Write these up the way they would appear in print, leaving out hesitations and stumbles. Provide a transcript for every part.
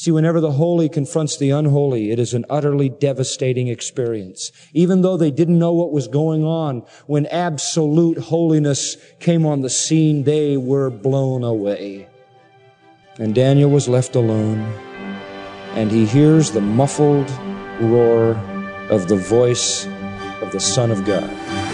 See, whenever the holy confronts the unholy, it is an utterly devastating experience. Even though they didn't know what was going on, when absolute holiness came on the scene, they were blown away. And Daniel was left alone, and he hears the muffled roar of the voice of the Son of God.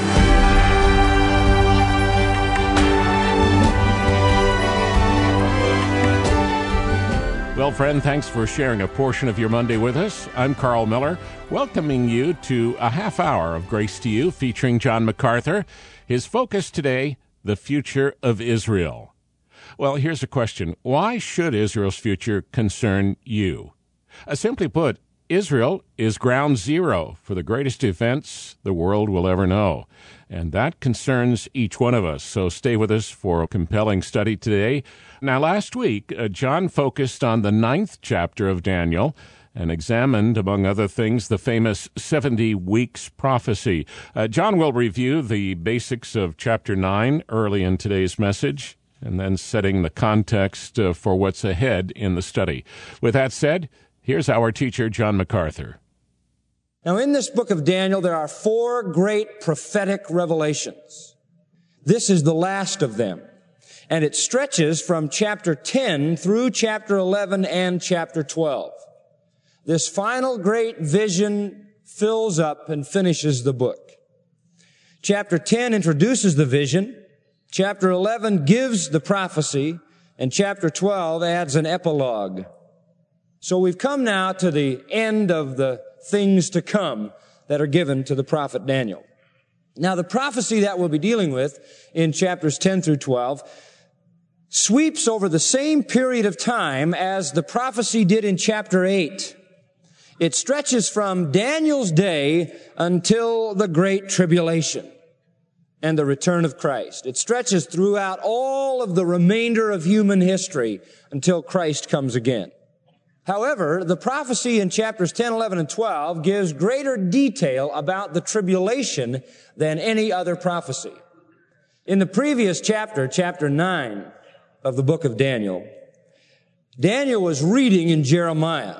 Well, friend, thanks for sharing a portion of your Monday with us. I'm Carl Miller, welcoming you to a half hour of Grace to You featuring John MacArthur. His focus today, the future of Israel. Well, here's a question. Why should Israel's future concern you? Simply put, Israel is ground zero for the greatest events the world will ever know. And that concerns each one of us. So stay with us for a compelling study today. Now, last week, John focused on the 9th chapter of Daniel and examined, among other things, the famous 70 weeks prophecy. John will review the basics of chapter 9 early in today's message, and then setting the context for what's ahead in the study. With that said, here's our teacher, John MacArthur. Now, in this book of Daniel, there are 4 great prophetic revelations. This is the last of them, and it stretches from chapter 10 through chapter 11 and chapter 12. This final great vision fills up and finishes the book. Chapter 10 introduces the vision, chapter 11 gives the prophecy, and chapter 12 adds an epilogue. So we've come now to the end of the things to come that are given to the prophet Daniel. Now, the prophecy that we'll be dealing with in chapters 10 through 12 sweeps over the same period of time as the prophecy did in chapter 8. It stretches from Daniel's day until the Great Tribulation and the return of Christ. It stretches throughout all of the remainder of human history until Christ comes again. However, the prophecy in chapters 10, 11, and 12 gives greater detail about the tribulation than any other prophecy. In the previous chapter, chapter 9 of the book of Daniel, Daniel was reading in Jeremiah.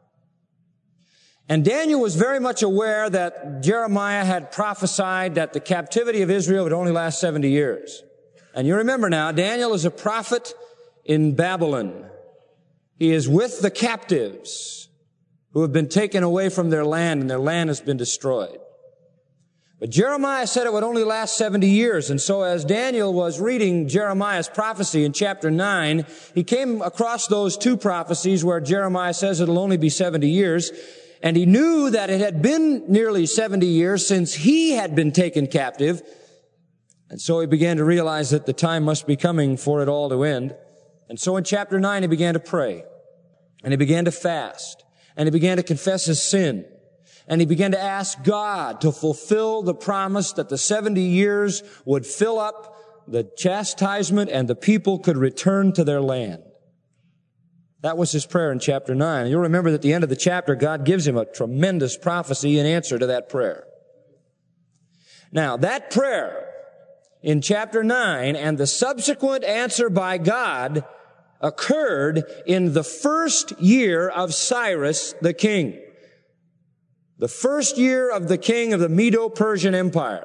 And Daniel was very much aware that Jeremiah had prophesied that the captivity of Israel would only last 70 years. And you remember now, Daniel is a prophet in Babylon. He is with the captives who have been taken away from their land, and their land has been destroyed. But Jeremiah said it would only last 70 years. And so as Daniel was reading Jeremiah's prophecy in chapter 9, he came across those 2 prophecies where Jeremiah says it'll only be 70 years. And he knew that it had been nearly 70 years since he had been taken captive. And so he began to realize that the time must be coming for it all to end. And so in chapter 9, he began to pray. And he began to fast. And he began to confess his sin. And he began to ask God to fulfill the promise that the 70 years would fill up the chastisement and the people could return to their land. That was his prayer in chapter 9. You'll remember that at the end of the chapter, God gives him a tremendous prophecy in answer to that prayer. Now, that prayer in chapter 9 and the subsequent answer by God occurred in the first year of Cyrus the king. The first year of the king of the Medo-Persian Empire.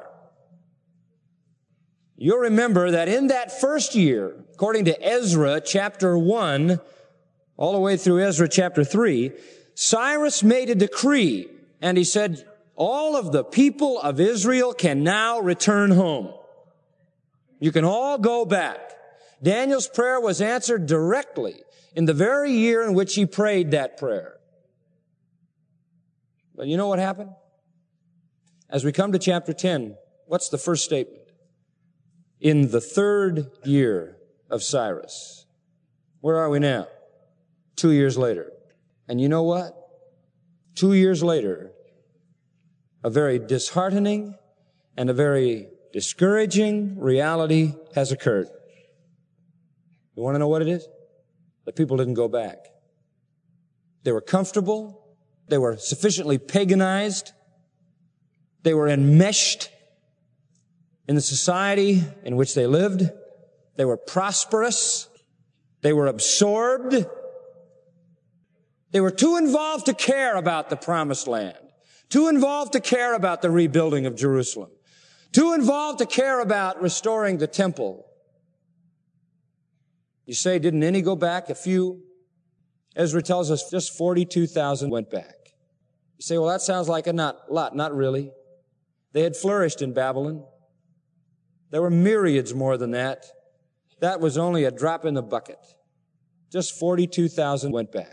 You'll remember that in that first year, according to Ezra chapter 1, all the way through Ezra chapter 3, Cyrus made a decree, and he said, all of the people of Israel can now return home. You can all go back. Daniel's prayer was answered directly in the very year in which he prayed that prayer. But you know what happened? As we come to chapter 10, what's the first statement? In the 3rd year of Cyrus. Where are we now? 2 years later. And you know what? 2 years later, a very disheartening and a very discouraging reality has occurred. You want to know what it is? The people didn't go back. They were comfortable. They were sufficiently paganized. They were enmeshed in the society in which they lived. They were prosperous. They were absorbed. They were too involved to care about the promised land, too involved to care about the rebuilding of Jerusalem, too involved to care about restoring the temple. You say, didn't any go back? A few. Ezra tells us just 42,000 went back. You say, well, that sounds like a lot. Not really. They had flourished in Babylon. There were myriads more than that. That was only a drop in the bucket. Just 42,000 went back.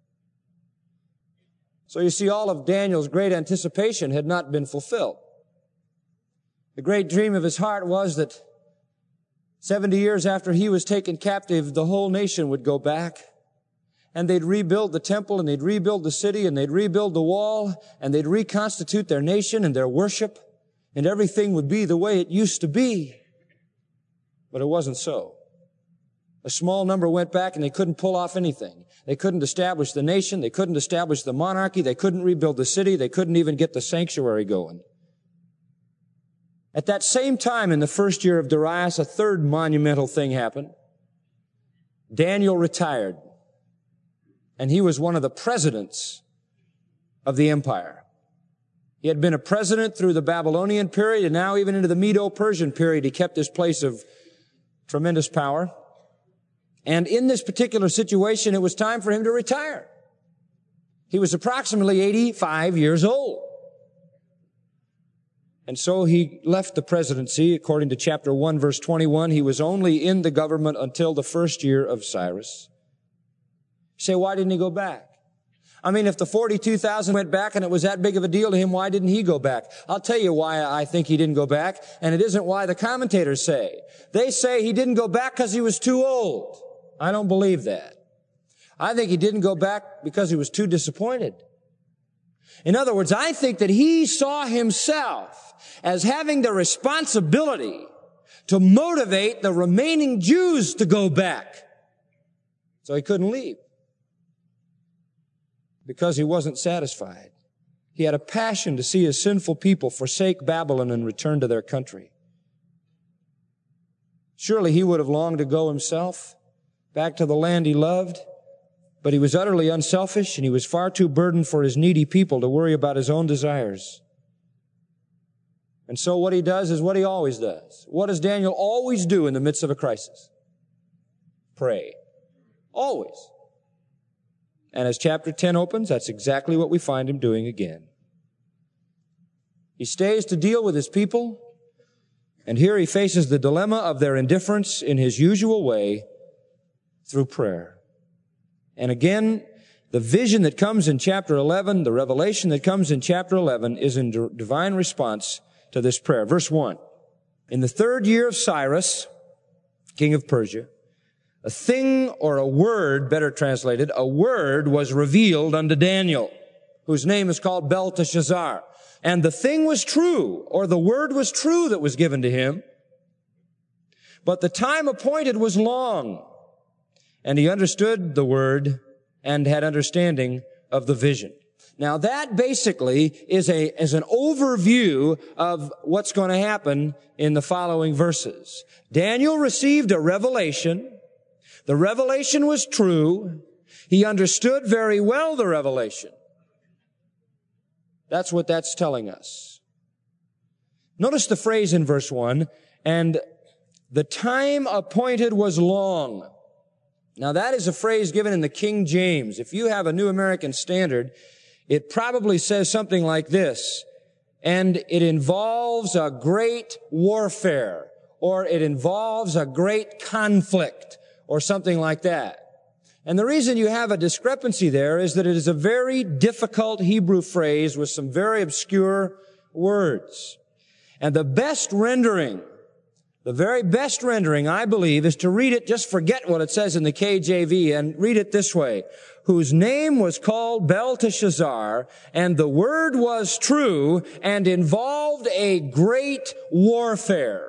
So you see, all of Daniel's great anticipation had not been fulfilled. The great dream of his heart was that 70 years after he was taken captive, the whole nation would go back, and they'd rebuild the temple, and they'd rebuild the city, and they'd rebuild the wall, and they'd reconstitute their nation and their worship, and everything would be the way it used to be. But it wasn't so. A small number went back, and they couldn't pull off anything. They couldn't establish the nation. They couldn't establish the monarchy. They couldn't rebuild the city. They couldn't even get the sanctuary going. At that same time, in the first year of Darius, a third monumental thing happened. Daniel retired, and he was one of the presidents of the empire. He had been a president through the Babylonian period, and now even into the Medo-Persian period, he kept his place of tremendous power. And in this particular situation, it was time for him to retire. He was approximately 85 years old. And so he left the presidency. According to chapter 1, verse 21, he was only in the government until the first year of Cyrus. You say, why didn't he go back? I mean, if the 42,000 went back and it was that big of a deal to him, why didn't he go back? I'll tell you why I think he didn't go back, and it isn't why the commentators say. They say he didn't go back because he was too old. I don't believe that. I think he didn't go back because he was too disappointed. In other words, I think that he saw himself as having the responsibility to motivate the remaining Jews to go back. So he couldn't leave because he wasn't satisfied. He had a passion to see his sinful people forsake Babylon and return to their country. Surely he would have longed to go himself back to the land he loved, but he was utterly unselfish, and he was far too burdened for his needy people to worry about his own desires. And so what he does is what he always does. What does Daniel always do in the midst of a crisis? Pray. Always. And as chapter 10 opens, that's exactly what we find him doing again. He stays to deal with his people, and here he faces the dilemma of their indifference in his usual way through prayer. And again, the vision that comes in chapter 11, the revelation that comes in chapter 11 is in divine response to this prayer. Verse 1. In the third year of Cyrus, king of Persia, a thing or a word, better translated, a word was revealed unto Daniel, whose name is called Belteshazzar. And the thing was true, or the word was true that was given to him. But the time appointed was long. And he understood the word and had understanding of the vision. Now that basically is an overview of what's going to happen in the following verses. Daniel received a revelation. The revelation was true. He understood very well the revelation. That's what that's telling us. Notice the phrase in verse 1, and the time appointed was long. Now that is a phrase given in the King James. If you have a New American Standard, it probably says something like this, and it involves a great warfare, or it involves a great conflict, or something like that. And the reason you have a discrepancy there is that it is a very difficult Hebrew phrase with some very obscure words. And the very best rendering, I believe, is to read it, just forget what it says in the KJV, and read it this way. Whose name was called Belteshazzar, and the word was true, and involved a great warfare.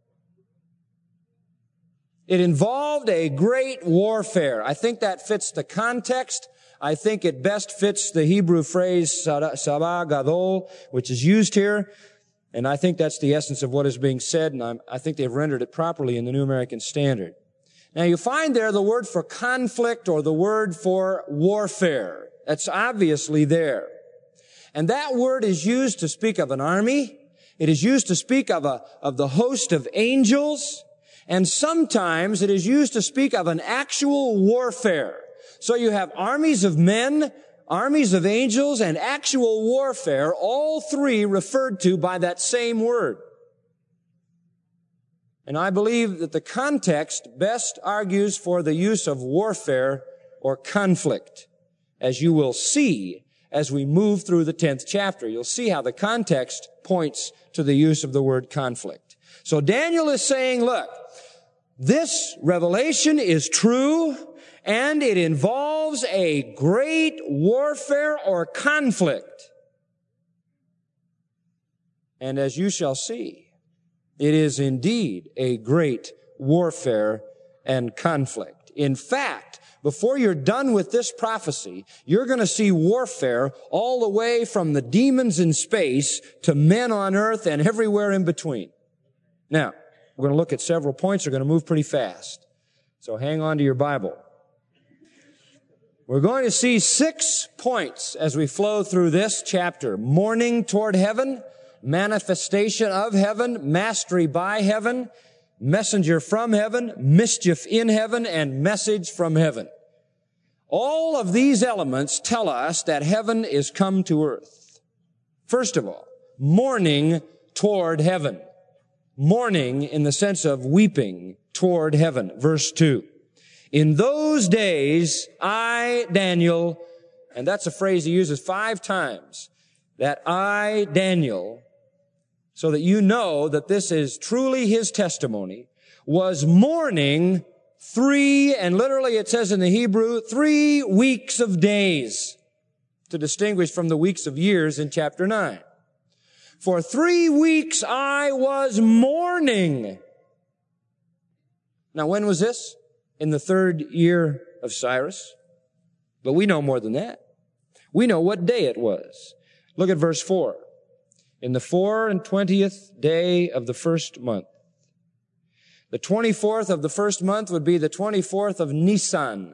It involved a great warfare. I think that fits the context. I think it best fits the Hebrew phrase Sabah Gadol, which is used here. And I think that's the essence of what is being said, and I think they've rendered it properly in the New American Standard. Now you find there the word for conflict or the word for warfare. That's obviously there. And that word is used to speak of an army. It is used to speak of the host of angels. And sometimes it is used to speak of an actual warfare. So you have armies of men, armies of angels, and actual warfare, all three referred to by that same word. And I believe that the context best argues for the use of warfare or conflict, as you will see as we move through the 10th chapter. You'll see how the context points to the use of the word conflict. So Daniel is saying, look, this revelation is true, and it involves a great warfare or conflict. And as you shall see, it is indeed a great warfare and conflict. In fact, before you're done with this prophecy, you're going to see warfare all the way from the demons in space to men on earth and everywhere in between. Now, we're going to look at several points. We're going to move pretty fast. So hang on to your Bible. We're going to see 6 points as we flow through this chapter. Mourning toward heaven, manifestation of heaven, mastery by heaven, messenger from heaven, mischief in heaven, and message from heaven. All of these elements tell us that heaven is come to earth. First of all, mourning toward heaven. Mourning in the sense of weeping toward heaven. Verse 2. In those days, I, Daniel, and that's a phrase he uses 5 times, that I, Daniel, so that you know that this is truly his testimony, was mourning 3, and literally it says in the Hebrew, 3 weeks of days, to distinguish from the weeks of years in chapter 9. For 3 weeks I was mourning. Now when was this? In the 3rd year of Cyrus. But we know more than that. We know what day it was. Look at verse 4. In the 24th day of the first month. The 24th of the first month would be the 24th of Nisan.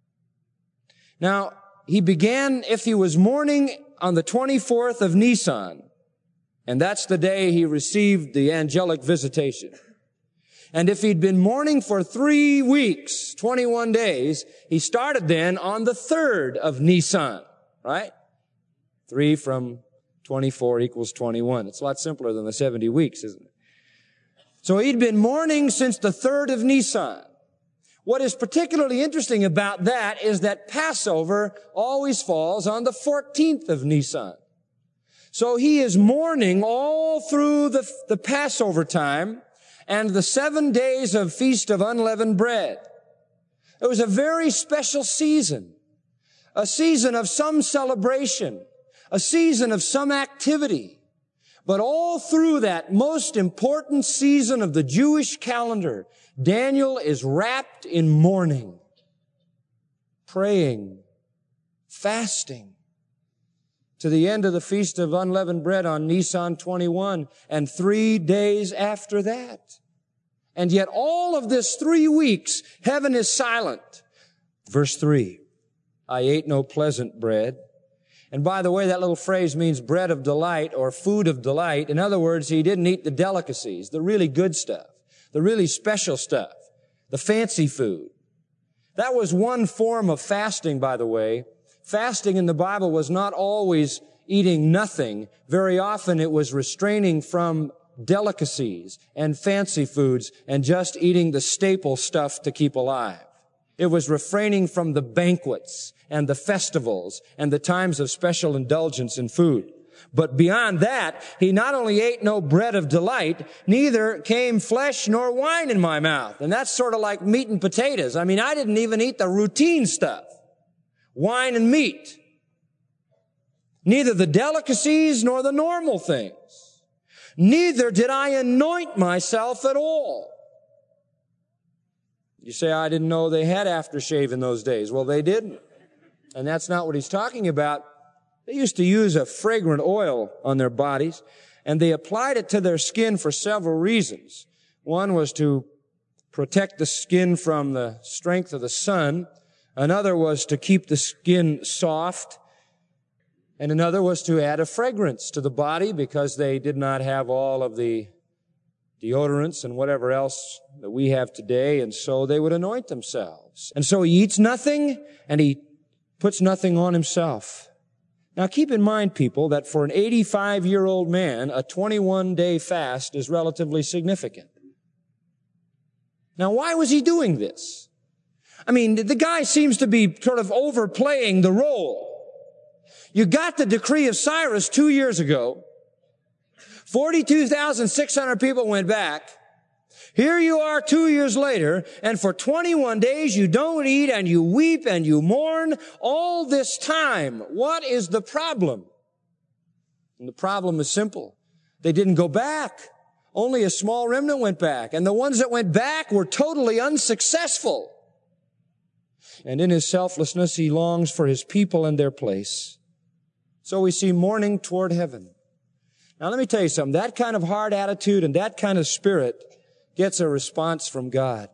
Now, he began, if he was mourning on the 24th of Nisan, and that's the day he received the angelic visitation. And if he'd been mourning for 3 weeks, 21 days, he started then on the 3rd of Nisan, right? 3 from 24 equals 21. It's a lot simpler than the 70 weeks, isn't it? So he'd been mourning since the 3rd of Nisan. What is particularly interesting about that is that Passover always falls on the 14th of Nisan. So he is mourning all through the Passover time and the 7 days of Feast of Unleavened Bread. It was a very special season, a season of some celebration, a season of some activity. But all through that most important season of the Jewish calendar, Daniel is wrapped in mourning, praying, fasting, to the end of the Feast of Unleavened Bread on Nisan 21, and 3 days after that. And yet all of this 3 weeks, heaven is silent. Verse 3, I ate no pleasant bread. And by the way, that little phrase means bread of delight or food of delight. In other words, he didn't eat the delicacies, the really good stuff, the really special stuff, the fancy food. That was one form of fasting, by the way. Fasting in the Bible was not always eating nothing. Very often it was restraining from delicacies and fancy foods and just eating the staple stuff to keep alive. It was refraining from the banquets and the festivals and the times of special indulgence in food. But beyond that, he not only ate no bread of delight, neither came flesh nor wine in my mouth. And that's sort of like meat and potatoes. I mean, I didn't even eat the routine stuff. Wine and meat. Neither the delicacies nor the normal things. Neither did I anoint myself at all. You say, I didn't know they had aftershave in those days. Well, they didn't. And that's not what he's talking about. They used to use a fragrant oil on their bodies, and they applied it to their skin for several reasons. One was to protect the skin from the strength of the sun. Another was to keep the skin soft. And another was to add a fragrance to the body because they did not have all of the deodorants and whatever else that we have today. And so they would anoint themselves. And so he eats nothing and he puts nothing on himself. Now keep in mind, people, that for an 85-year-old man, a 21-day fast is relatively significant. Now why was he doing this? I mean, the guy seems to be sort of overplaying the role. You got the decree of Cyrus 2 years ago. 42,600 people went back. Here you are 2 years later, and for 21 days you don't eat and you weep and you mourn all this time. What is the problem? And the problem is simple. They didn't go back. Only a small remnant went back, and the ones that went back were totally unsuccessful. And in his selflessness, he longs for his people and their place. So we see mourning toward heaven. Now let me tell you something. That kind of hard attitude and that kind of spirit gets a response from God.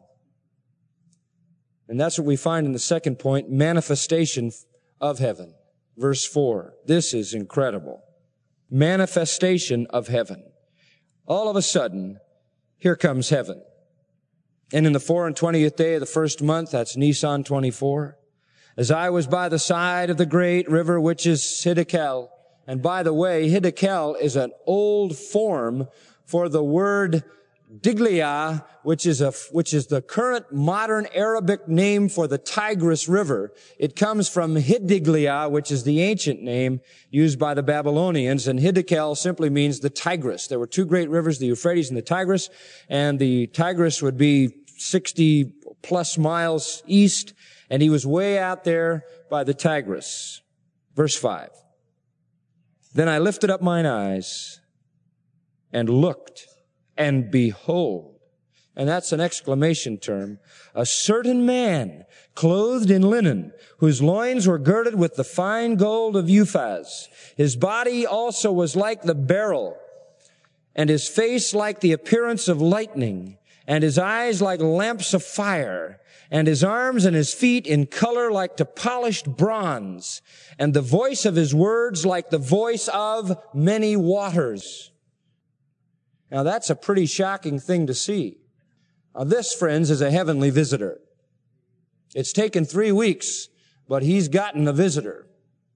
And that's what we find in the second point, manifestation of heaven. Verse 4. This is incredible. Manifestation of heaven. All of a sudden, here comes heaven. And in the 24th day of the first month, that's Nisan 24, as I was by the side of the great river, which is Hiddekel. And by the way, Hiddekel is an old form for the word Diglia, which is the current modern Arabic name for the Tigris River. It comes from Hiddiglia, which is the ancient name used by the Babylonians, and Hiddekel simply means the Tigris. There were two great rivers, the Euphrates and the Tigris, and the Tigris would be 60 plus miles east, and he was way out there by the Tigris. Verse 5. Then I lifted up mine eyes and looked, and behold, and that's an exclamation term, a certain man clothed in linen, whose loins were girded with the fine gold of Uphaz. His body also was like the beryl, and his face like the appearance of lightning, and his eyes like lamps of fire, and his arms and his feet in color like to polished bronze, and the voice of his words like the voice of many waters. Now that's a pretty shocking thing to see. Now this, friends, is a heavenly visitor. It's taken 3 weeks, but he's gotten a visitor.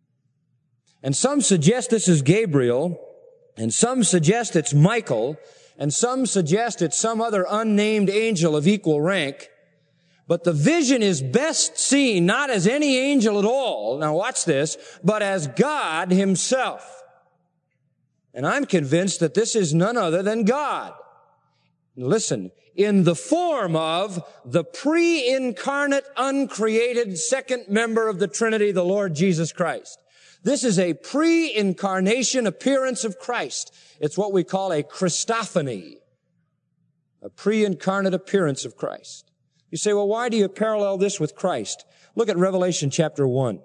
And some suggest this is Gabriel, and some suggest it's Michael, and some suggest it's some other unnamed angel of equal rank. But the vision is best seen not as any angel at all, now watch this, but as God himself. And I'm convinced that this is none other than God. Listen, in the form of the pre-incarnate, uncreated second member of the Trinity, the Lord Jesus Christ. This is a pre-incarnation appearance of Christ. It's what we call a Christophany, a pre-incarnate appearance of Christ. You say, well, why do you parallel this with Christ? Look at Revelation chapter 1.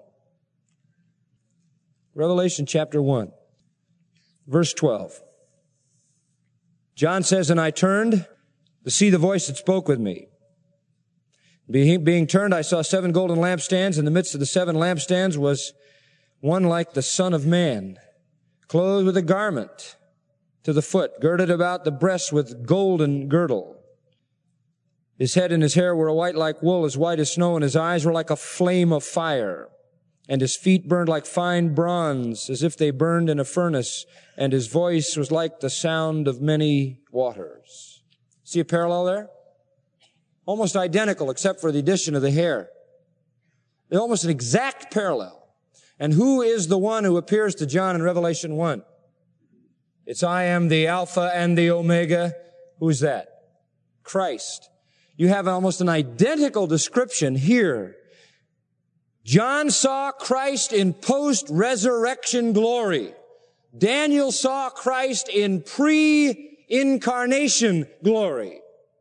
Revelation chapter 1, verse 12. John says, and I turned to see the voice that spoke with me. Being turned, I saw 7 golden lampstands. In the midst of the 7 lampstands was one like the Son of Man, clothed with a garment to the foot, girded about the breast with golden girdle. His head and his hair were white like wool, as white as snow, and his eyes were like a flame of fire. And his feet burned like fine bronze, as if they burned in a furnace, and his voice was like the sound of many waters. See a parallel there? Almost identical, except for the addition of the hair. They're almost an exact parallel. And who is the one who appears to John in Revelation 1? It's I am the Alpha and the Omega. Who's that? Christ. You have almost an identical description here. John saw Christ in post-resurrection glory. Daniel saw Christ in pre-incarnation glory.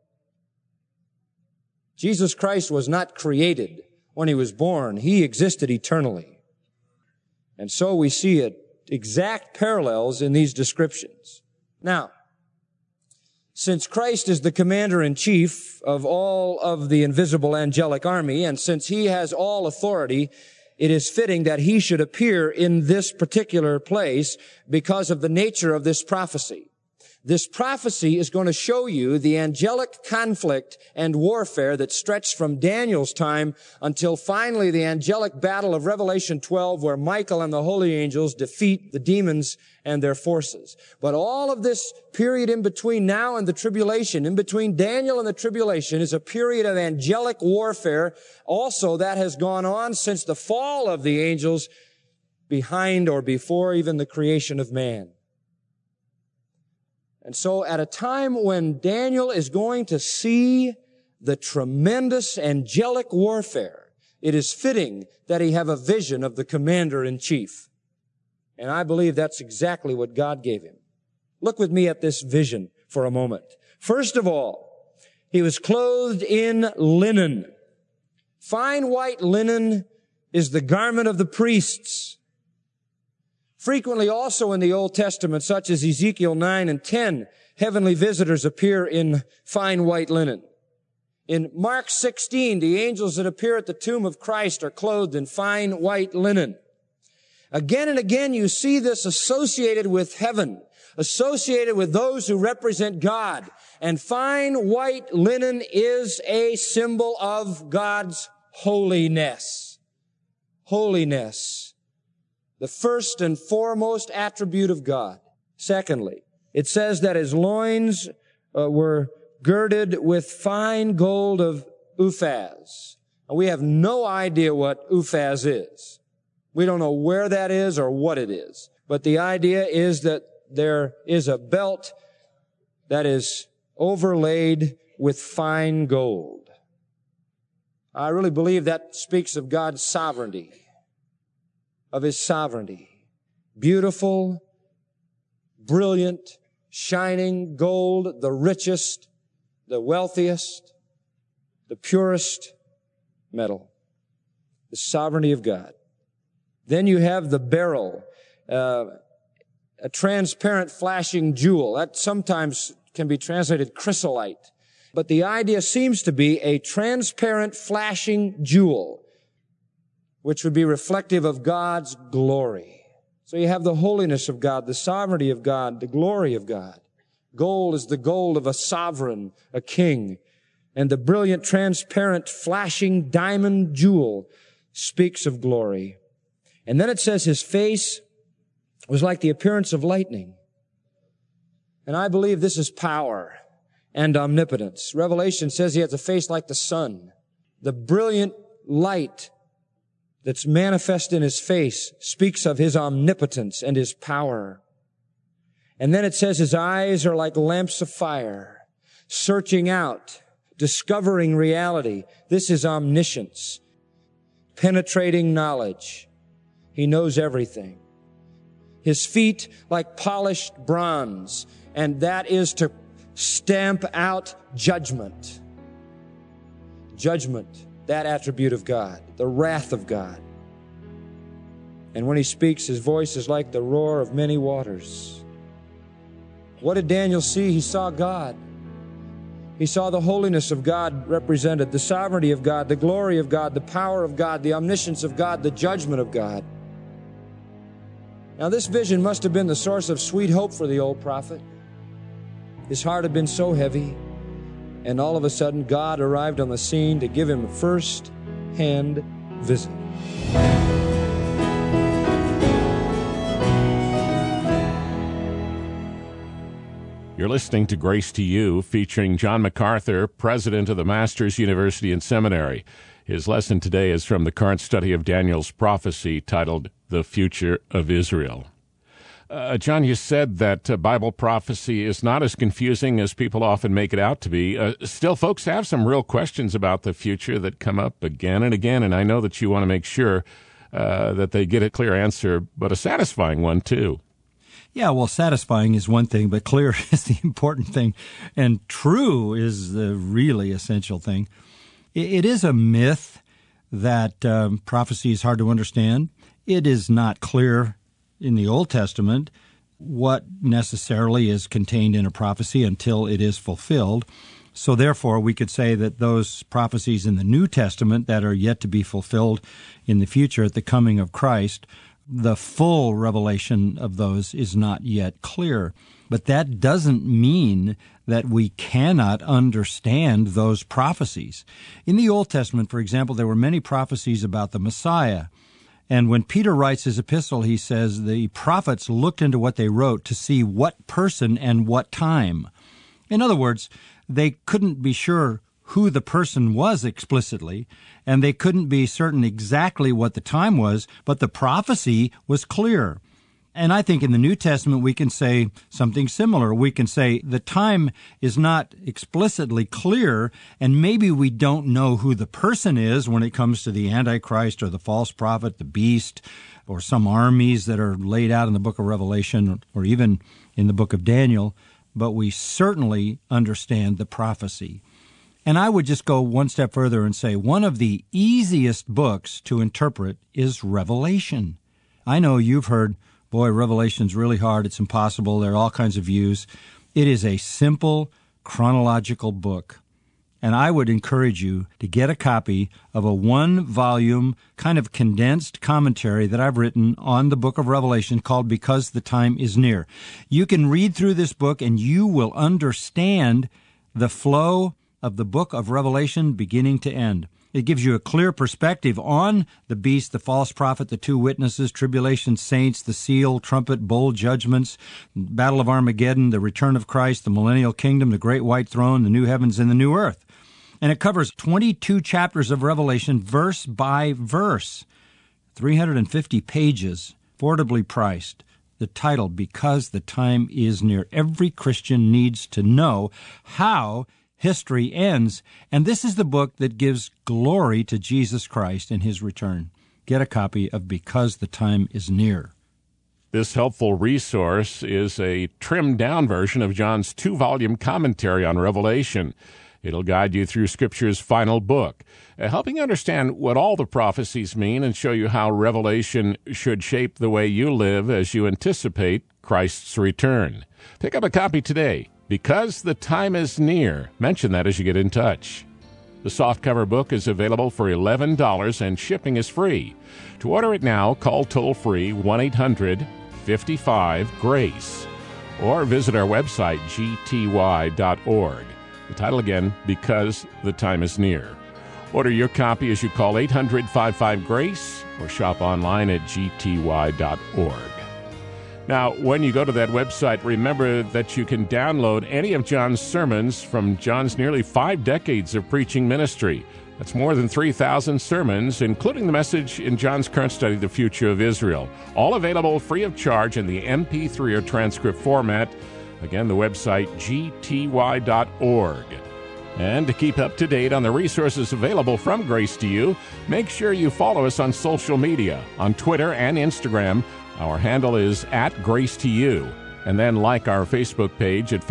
Jesus Christ was not created when he was born. He existed eternally. And so we see exact parallels in these descriptions. Now, Since Christ is the commander-in-chief of all of the invisible angelic army, and since he has all authority, it is fitting that he should appear in this particular place because of the nature of this prophecy. This prophecy is going to show you the angelic conflict and warfare that stretched from Daniel's time until finally the angelic battle of Revelation 12, where Michael and the holy angels defeat the demons and their forces. But all of this period in between now and the tribulation, in between Daniel and the tribulation, is a period of angelic warfare also that has gone on since the fall of the angels behind or before even the creation of man. And so at a time when Daniel is going to see the tremendous angelic warfare, it is fitting that he have a vision of the commander-in-chief. And I believe that's exactly what God gave him. Look with me at this vision for a moment. First of all, he was clothed in linen. Fine white linen is the garment of the priests. Frequently also in the Old Testament, such as Ezekiel 9 and 10, heavenly visitors appear in fine white linen. In Mark 16, the angels that appear at the tomb of Christ are clothed in fine white linen. Again and again you see this associated with heaven, associated with those who represent God. And fine white linen is a symbol of God's holiness. Holiness. The first and foremost attribute of God. Secondly, it says that his loins were girded with fine gold of Uphaz. We have no idea what Uphaz is. We don't know where that is or what it is. But the idea is that there is a belt that is overlaid with fine gold. I really believe that speaks of God's sovereignty. Of his sovereignty. Beautiful, brilliant, shining gold, the richest, the wealthiest, the purest metal. The sovereignty of God. Then you have the beryl, a transparent flashing jewel. That sometimes can be translated chrysolite. But the idea seems to be a transparent flashing jewel, which would be reflective of God's glory. So you have the holiness of God, the sovereignty of God, the glory of God. Gold is the gold of a sovereign, a king. And the brilliant, transparent, flashing diamond jewel speaks of glory. And then it says his face was like the appearance of lightning. And I believe this is power and omnipotence. Revelation says he has a face like the sun. The brilliant light that's manifest in his face speaks of his omnipotence and his power. And then it says his eyes are like lamps of fire, searching out, discovering reality. This is omniscience, penetrating knowledge. He knows everything. His feet like polished bronze, and that is to stamp out judgment. Judgment. That attribute of God, the wrath of God. And when he speaks, his voice is like the roar of many waters. What did Daniel see? He saw God. He saw the holiness of God represented, the sovereignty of God, the glory of God, the power of God, the omniscience of God, the judgment of God. Now this vision must have been the source of sweet hope for the old prophet. His heart had been so heavy. And all of a sudden, God arrived on the scene to give him a first-hand visit. You're listening to Grace to You, featuring John MacArthur, president of the Masters University and Seminary. His lesson today is from the current study of Daniel's prophecy titled The Future of Israel. John, you said that Bible prophecy is not as confusing as people often make it out to be. Still, folks have some real questions about the future that come up again and again, and I know that you want to make sure that they get a clear answer, but a satisfying one, too. Yeah, well, satisfying is one thing, but clear is the important thing, and true is the really essential thing. It is a myth that prophecy is hard to understand. It is not clear in the Old Testament what necessarily is contained in a prophecy until it is fulfilled. So therefore, we could say that those prophecies in the New Testament that are yet to be fulfilled in the future at the coming of Christ, the full revelation of those is not yet clear. But that doesn't mean that we cannot understand those prophecies. In the Old Testament, for example, there were many prophecies about the Messiah. And when Peter writes his epistle, he says the prophets looked into what they wrote to see what person and what time. In other words, they couldn't be sure who the person was explicitly, and they couldn't be certain exactly what the time was, but the prophecy was clear. And I think in the New Testament we can say something similar. We can say the time is not explicitly clear, and maybe we don't know who the person is when it comes to the Antichrist or the false prophet, the beast, or some armies that are laid out in the book of Revelation or even in the book of Daniel, but we certainly understand the prophecy. And I would just go one step further and say one of the easiest books to interpret is Revelation. I know you've heard, boy, Revelation's really hard, it's impossible, there are all kinds of views. It is a simple chronological book. And I would encourage you to get a copy of a one-volume, kind of condensed commentary that I've written on the book of Revelation called Because the Time is Near. You can read through this book and you will understand the flow of the book of Revelation beginning to end. It gives you a clear perspective on the beast, the false prophet, the two witnesses, tribulation saints, the seal, trumpet, bowl judgments, battle of Armageddon, the return of Christ, the millennial kingdom, the great white throne, the new heavens and the new earth. And it covers 22 chapters of Revelation, verse by verse, 350 pages, affordably priced. The title, Because the Time is Near. Every Christian needs to know how history ends, and this is the book that gives glory to Jesus Christ in his return. Get a copy of Because the Time is Near. This helpful resource is a trimmed-down version of John's 2-volume commentary on Revelation. It'll guide you through Scripture's final book, helping understand what all the prophecies mean and show you how Revelation should shape the way you live as you anticipate Christ's return. Pick up a copy today. Because the Time is Near. Mention that as you get in touch. The softcover book is available for $11 and shipping is free. To order it now, call toll-free 1-800-55-GRACE or visit our website, gty.org. The title again, Because the Time is Near. Order your copy as you call 800-55-GRACE or shop online at gty.org. Now, when you go to that website, remember that you can download any of John's sermons from John's nearly 5 decades of preaching ministry. That's more than 3,000 sermons, including the message in John's current study, The Future of Israel. All available free of charge in the MP3 or transcript format. Again, the website, gty.org. And to keep up to date on the resources available from Grace to You, make sure you follow us on social media, on Twitter and Instagram. Our handle is @GraceToYou, and then like our Facebook page at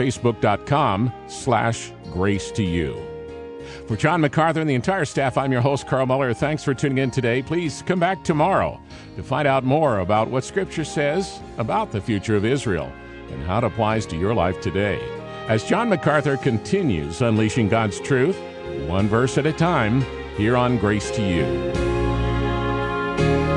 facebook.com/GraceToYou. For John MacArthur and the entire staff, I'm your host, Carl Miller. Thanks for tuning in today. Please come back tomorrow to find out more about what Scripture says about the future of Israel and how it applies to your life today. As John MacArthur continues unleashing God's truth, one verse at a time, here on Grace to You.